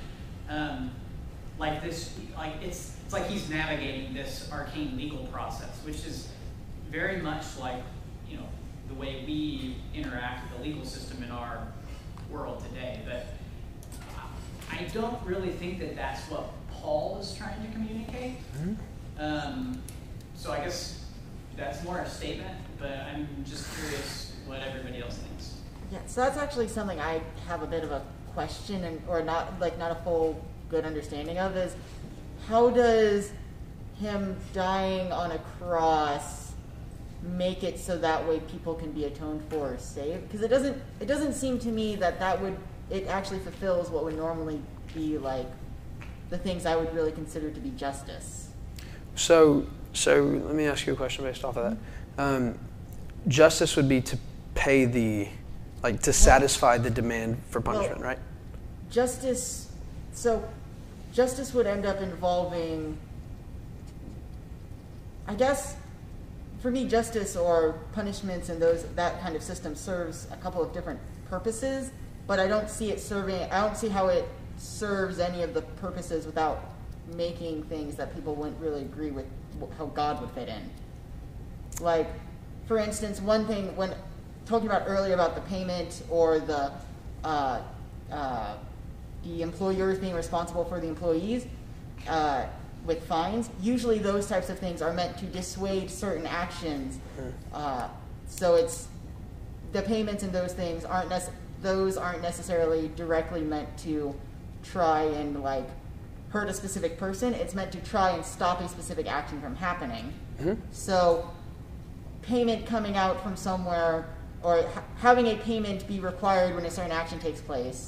it's like he's navigating this arcane legal process, which is very much the way we interact with the legal system in our world today. But I don't really think that that's what Paul is trying to communicate. So I guess that's more a statement, but I'm So that's actually something I have a bit of a question or not a full good understanding of, is how does him dying on a cross make it so that way people can be atoned for or saved? Because it doesn't seem to me that it actually fulfills what would normally be like the things I would really consider to be justice. So let me ask you a question based off of that. Justice would be to pay to satisfy the demand for punishment, right? Justice would end up involving, I guess, for me, justice or punishments and that kind of system serves a couple of different purposes, but I don't see how it serves any of the purposes without making things that people wouldn't really agree with how God would fit in. Like, for instance, one thing, when talking about earlier about the payment or the employers being responsible for the employees with fines, usually those types of things are meant to dissuade certain actions. So it's the payments and those things aren't necessarily directly meant to try and like hurt a specific person. It's meant to try and stop a specific action from happening. So payment coming out from somewhere, or having a payment be required when a certain action takes place,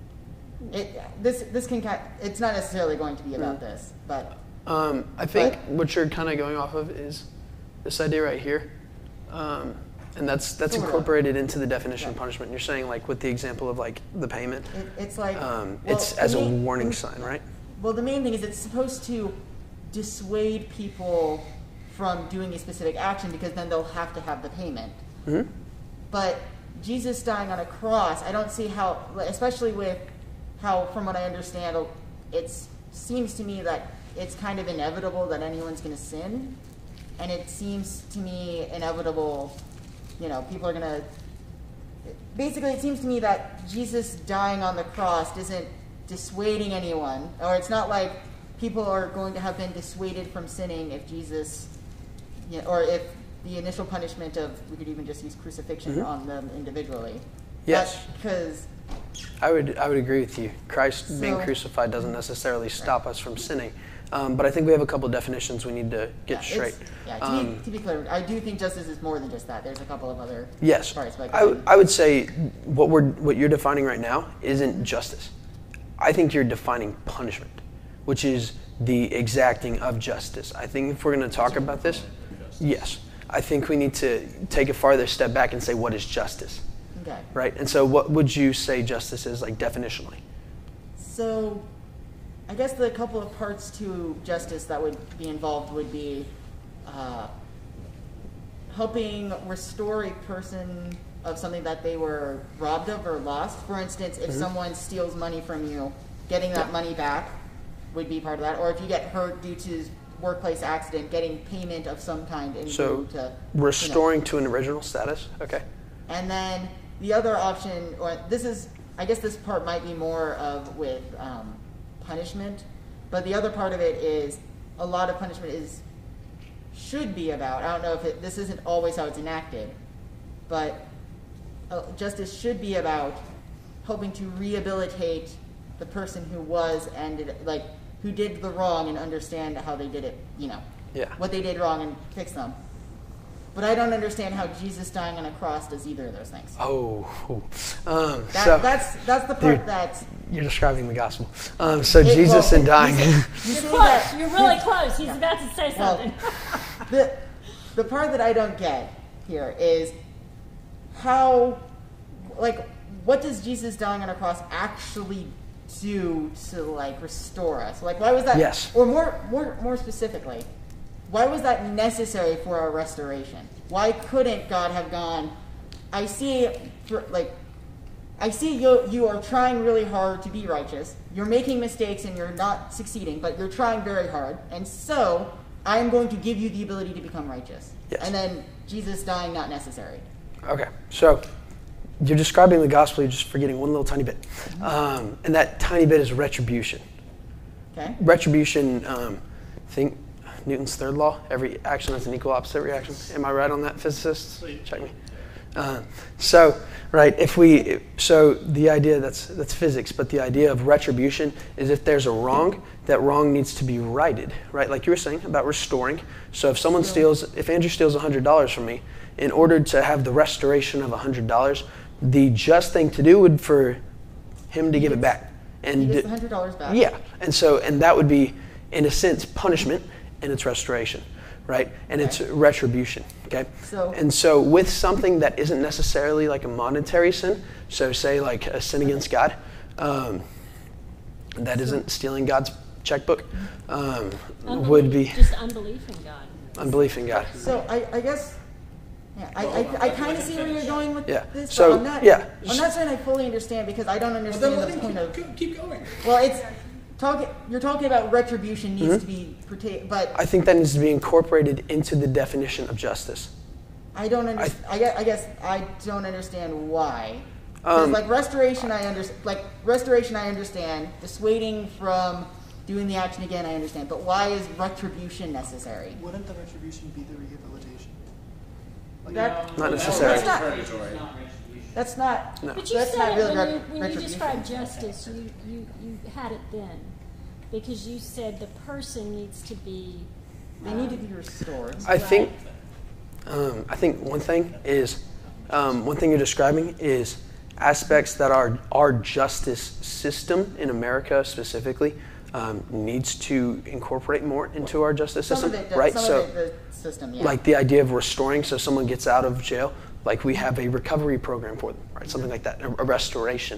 it's not necessarily going to be about this, but I think what you're kind of going off of is this idea right here, and that's incorporated into the definition of punishment. You're saying, like, with the example of like the payment, it's like it's as a warning sign, right? Well, the main thing is it's supposed to dissuade people from doing a specific action because then they'll have to have the payment. But Jesus dying on a cross, I don't see how, especially with how, from what I understand, it seems to me that it's kind of inevitable that anyone's going to sin. And it seems to me inevitable, people are going to... Basically, it seems to me that Jesus dying on the cross isn't dissuading anyone, or it's not like people are going to have been dissuaded from sinning if Jesus, or if the initial punishment of, we could even just use crucifixion on them individually. Yes. Because I would agree with you. Christ being crucified doesn't necessarily stop us from sinning. But I think we have a couple definitions we need to get straight. To be clear, I do think justice is more than just that. There's a couple of other parts. But I would say what you're defining right now isn't justice. I think you're defining punishment, which is the exacting of justice. I think if we're going to talk about this, yes, I think we need to take a farther step back and say, what is justice? Okay. Right? And so what would you say justice is, like, definitionally? So I guess the couple of parts to justice that would be involved would be helping restore a person of something that they were robbed of or lost. For instance, if someone steals money from you, getting that money back would be part of that. Or if you get hurt due to workplace accident, getting payment of some kind in lieu to restoring to an original status. Okay. And then the other option, or I guess this part might be more of with punishment, but the other part of it is a lot of punishment should be about, I don't know if this isn't always how it's enacted, but justice should be about helping to rehabilitate the person who who did the wrong and understand how they did it, what they did wrong and fix them. But I don't understand how Jesus dying on a cross does either of those things. That's the part that's... You're describing the gospel. Jesus and dying... You're close. You're really close. He's about to say something. The part that I don't get here is how, what does Jesus dying on a cross actually do to, restore us? Why was that... Yes. Or more specifically... Why was that necessary for our restoration? Why couldn't God have gone, I see you are trying really hard to be righteous. You're making mistakes and you're not succeeding, but you're trying very hard. And so I am going to give you the ability to become righteous. Yes. And then Jesus dying not necessary. Okay. So you're describing the gospel, you're just forgetting one little tiny bit. And that tiny bit is retribution. Okay. Retribution, think Newton's third law, every action has an equal opposite reaction. Am I right on that, physicists? Check me. So, right, so the idea, that's physics, but the idea of retribution is if there's a wrong, that wrong needs to be righted, right? Like you were saying about restoring. So if if Andrew steals $100 from me, in order to have the restoration of $100, the just thing to do would for him to give it back. And he gets the $100 back. Yeah, and that would be, in a sense, punishment, and it's restoration, right? And it's retribution, okay? So with something that isn't necessarily like a monetary sin, so say like a sin against God, that isn't stealing God's checkbook, would be just unbelief in God. Unbelief in God. So I guess. Yeah, I kind of see where you're going with this, so, but I'm not saying I fully understand because I don't understand the point of. Keep going. Well, you're talking about retribution needs to be protected, but I think that needs to be incorporated into the definition of justice. I don't understand. I guess I don't understand why. Like restoration, I understand. Dissuading from doing the action again, I understand. But why is retribution necessary? Wouldn't the retribution be the rehabilitation? Not necessarily. That's not. No. But you that's said not really when you described justice, you had it then, because you said the person needs to be. They need to be restored. I think one thing you're describing is aspects that our justice system in America specifically needs to incorporate more into our justice system, right? The system, yeah. Like the idea of restoring, so someone gets out of jail, like we have a recovery program for them, right? Something like that, a restoration.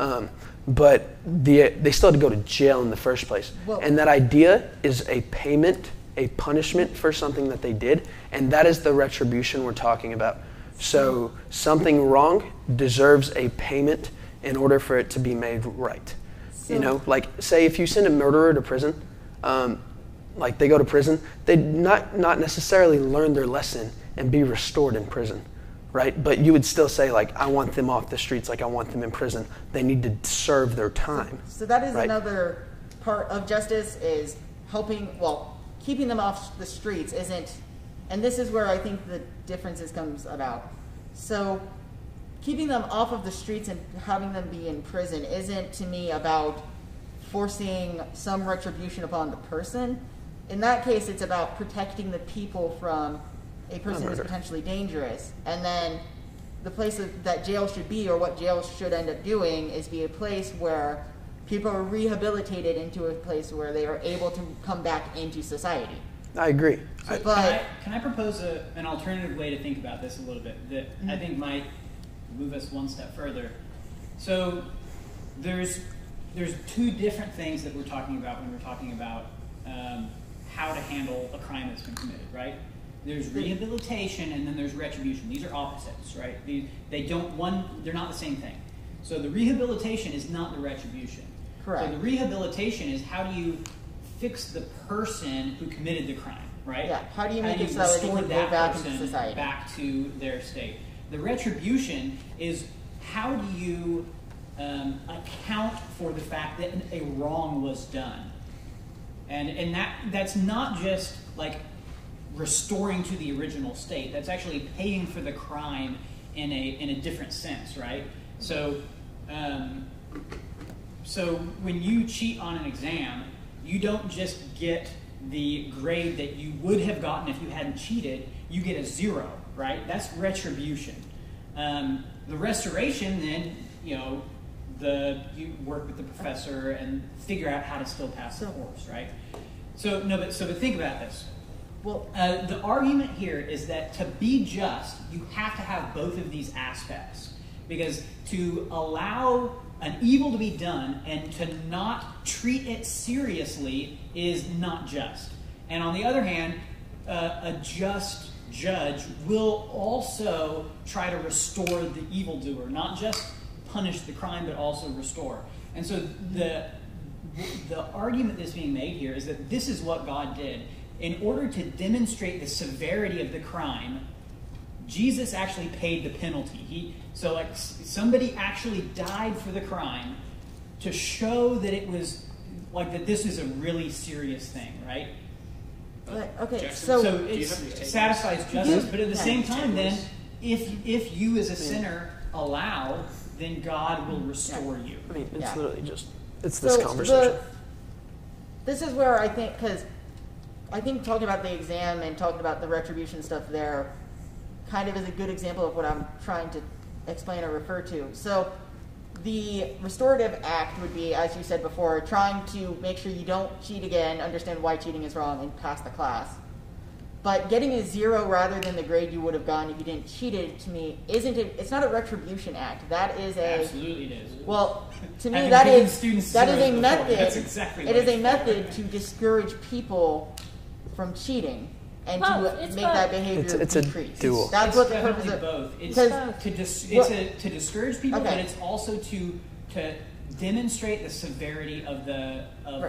But they still had to go to jail in the first place. And that idea is a payment, a punishment for something that they did, and that is the retribution we're talking about. So something wrong deserves a payment in order for it to be made right. Like say if you send a murderer to prison, like they go to prison, they not necessarily learn their lesson and be restored in prison, right? But you would still say like, I want them off the streets, like I want them in prison. They need to serve their time. So that is another part of justice is keeping them off the streets isn't, and this is where I think the differences comes about. So keeping them off of the streets and having them be in prison isn't to me about forcing some retribution upon the person. In that case, it's about protecting the people from a person who's potentially dangerous. And then the place that jail should be, or what jail should end up doing, is be a place where people are rehabilitated into a place where they are able to come back into society. I agree. So can I propose an alternative way to think about this a little bit that I think might move us one step further? So there's two different things that we're talking about when we're talking about how to handle a crime that's been committed, right? There's rehabilitation and then there's retribution. These are opposites, right? They're not the same thing. So the rehabilitation is not the retribution. Correct. So the rehabilitation is how do you fix the person who committed the crime, right? Yeah. How do you make it so that they can go back into society? Back to their state. The retribution is how do you account for the fact that a wrong was done, and that's not just like restoring to the original state. That's actually paying for the crime in a different sense, right? So when you cheat on an exam, you don't just get the grade that you would have gotten if you hadn't cheated. You get a 0, right? That's retribution. The restoration, then, you work with the professor and figure out how to still pass the course, right? But think about this. Well, the argument here is that to be just, you have to have both of these aspects. Because to allow an evil to be done and to not treat it seriously is not just. And on the other hand, a just judge will also try to restore the evildoer, not just punish the crime, but also restore. And so the argument that's being made here is that this is what God did. In order to demonstrate the severity of the crime, Jesus actually paid the penalty. Somebody actually died for the crime to show that it was that this is a really serious thing, right? Okay, so it satisfies justice, but at the same time, then if you as a sinner allow, then God will restore you. I mean, it's Yeah. literally just, it's this conversation. This is where I think, because I think talking about the exam and talking about the retribution stuff there kind of is a good example of what I'm trying to explain or refer to. So the restorative act would be, as you said before, trying to make sure you don't cheat again, understand why cheating is wrong, and pass the class. But getting a 0 rather than the grade you would have gotten if you didn't cheat it, to me, it's not a retribution act. That is a... Absolutely it is. Well, to me, Having that given is students a zeros before, method. that's exactly It what is it's a for. method to discourage people from cheating and Both. to It's make both. that behavior It's a decrease. dual. That's It's what the definitely purpose of both. It's because to discourage people, Okay. but it's also to demonstrate the severity of the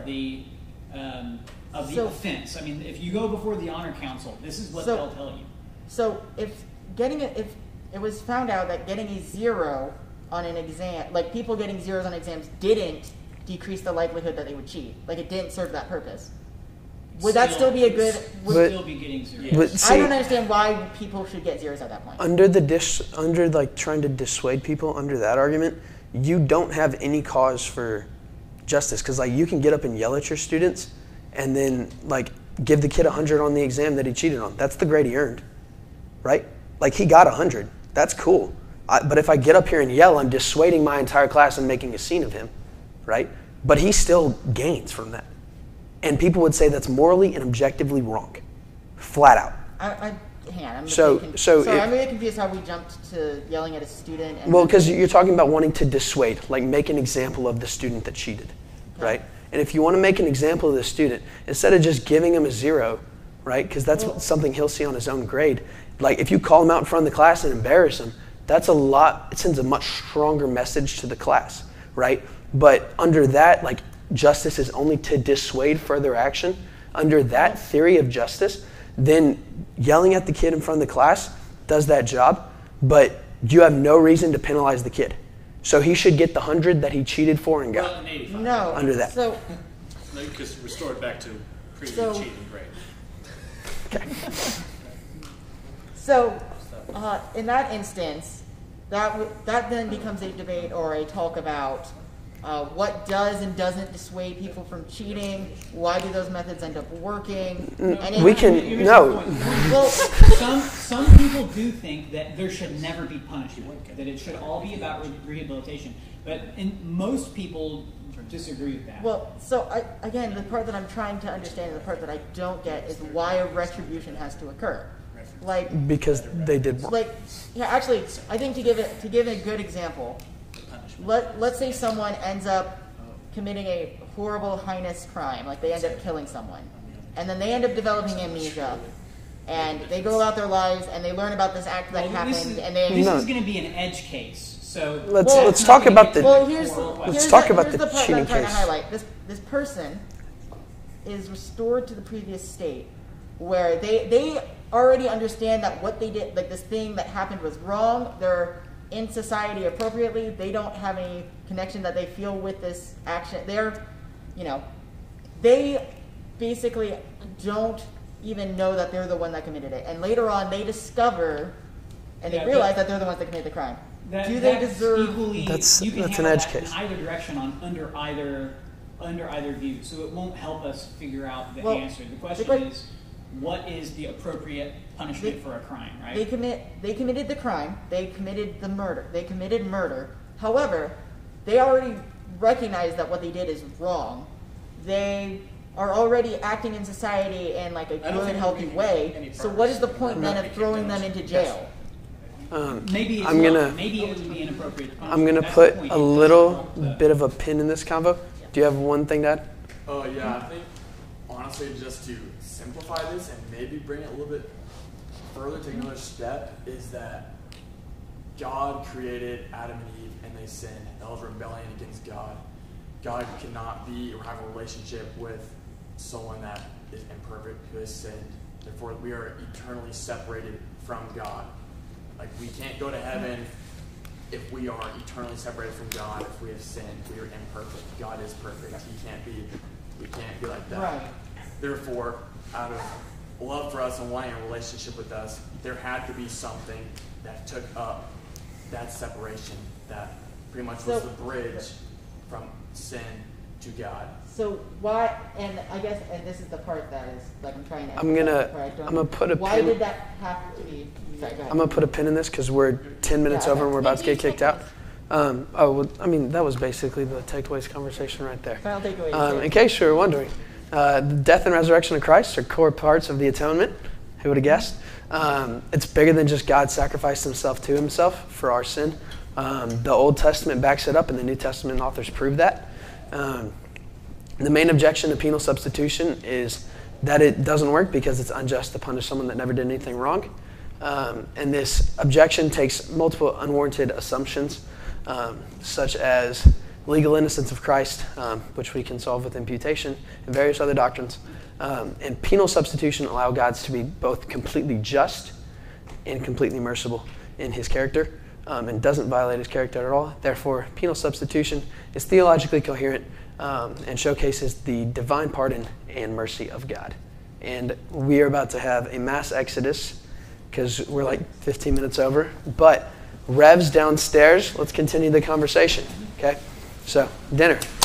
So- offense. I mean, if you go before the honor council, this is what So- they'll tell you. So if it was found out that getting a 0 on an exam, like people getting zeros on exams, didn't decrease the likelihood that they would cheat, like it didn't serve that purpose, would that still be a good? Would But- still be getting zeros. But I see, don't understand why people should get zeros at that point. under like trying to dissuade people under that argument, you don't have any cause for justice, because like you can get up and yell at your students and then like give the kid 100 on the exam that he cheated on. That's the grade he earned, right? Like he got 100. That's cool. But if I get up here and yell, I'm dissuading my entire class and making a scene of him, right? But he still gains from that. And people would say that's morally and objectively wrong, flat out. Hang on, I'm So- a bit so sorry, if- I'm really confused how we jumped to yelling at a student. And Well, because you're talking about wanting to dissuade, like make an example of the student that cheated, right? And if you want to make an example of the student, instead of just giving him a 0, right? Because that's something he'll see on his own grade. Like if you call him out in front of the class and embarrass him, that's it sends a much stronger message to the class, right? But under that, like justice is only to dissuade further action. Under that theory of justice, then yelling at the kid in front of the class does that job, but you have no reason to penalize the kid. So he should get the 100 that he cheated for and got. No, Under that. So No, you just restore it back to previous So- cheating grade. So, in that instance, that then becomes a debate or a talk about what does and doesn't dissuade people from cheating. Why do those methods end up working? And We can no. Well, Some people do think that there should never be punishment, that it should all be about rehabilitation. But most people disagree with that. well, so again, the part that I'm trying to understand, and the part that I don't get, is why a retribution has to occur. Like, Because they did wrong. like, yeah, actually, I think to give a good example, let's say someone ends up committing a horrible, heinous crime, like they end up killing someone, and then they end up developing amnesia, and they go about their lives and they learn about this act that happened, and they This is going to be an edge case. So Let's talk about the. Well, Let's here's talk the about the part that cheating I'm trying to case. highlight. This person is restored to the previous state, where they already understand that what they did, like this thing that happened, was wrong. They're in society appropriately. They don't have any connection that they feel with this action. They basically don't even know that they're the one that committed it. And later on, they discover and they realize that they're the ones that committed the crime. Do they deserve? Equally, That's you can an handle edge that case. in either direction under either view. So it won't help us figure out the Well, answer. The question is, what is the appropriate punishment for a crime, right? They committed the crime. They committed the murder. They committed murder. However, they already recognize that what they did is wrong. They are already acting in society in like a good, healthy way. So what is the point then of throwing them into jail? Maybe it's I'm not. gonna- Maybe it would be inappropriate. I'm going to That's put the point. a little bit of a pin in this convo. Do you have one thing to add? Yeah, I think honestly, just to simplify this and maybe bring it a little bit further to another step, is that God created Adam and Eve and they sinned. That was rebellion against God. God cannot be or have a relationship with someone that is imperfect, who has sinned. Therefore, we are eternally separated from God. Like, we can't go to heaven if we are eternally separated from God. If we have sinned, we are imperfect. God is perfect. We can't be like that. Right. Therefore, out of love for us and wanting a relationship with us, there had to be something that took up that separation, that pretty much was the bridge from sin to God. So why? And I guess, and this is the part that is like I'm trying to. I'm gonna put a Why pin. did that have to be? Sorry, go ahead. I'm gonna put a pin in this because we're 10 minutes over and we're about to get kicked out. That was basically the takeaways conversation right there. Final takeaways. In case you were wondering, the death and resurrection of Christ are core parts of the atonement. Who would have guessed? It's bigger than just God sacrificed himself to himself for our sin. The Old Testament backs it up, and the New Testament authors prove that. The main objection to penal substitution is that it doesn't work because it's unjust to punish someone that never did anything wrong. And this objection takes multiple unwarranted assumptions, such as legal innocence of Christ, which we can solve with imputation, and various other doctrines. And penal substitution allow God to be both completely just and completely merciful in his character, and doesn't violate his character at all. Therefore, penal substitution is theologically coherent and showcases the divine pardon and mercy of God. And we are about to have a mass exodus because we're like 15 minutes over. But Rev's downstairs. Let's continue the conversation. Okay? So, dinner.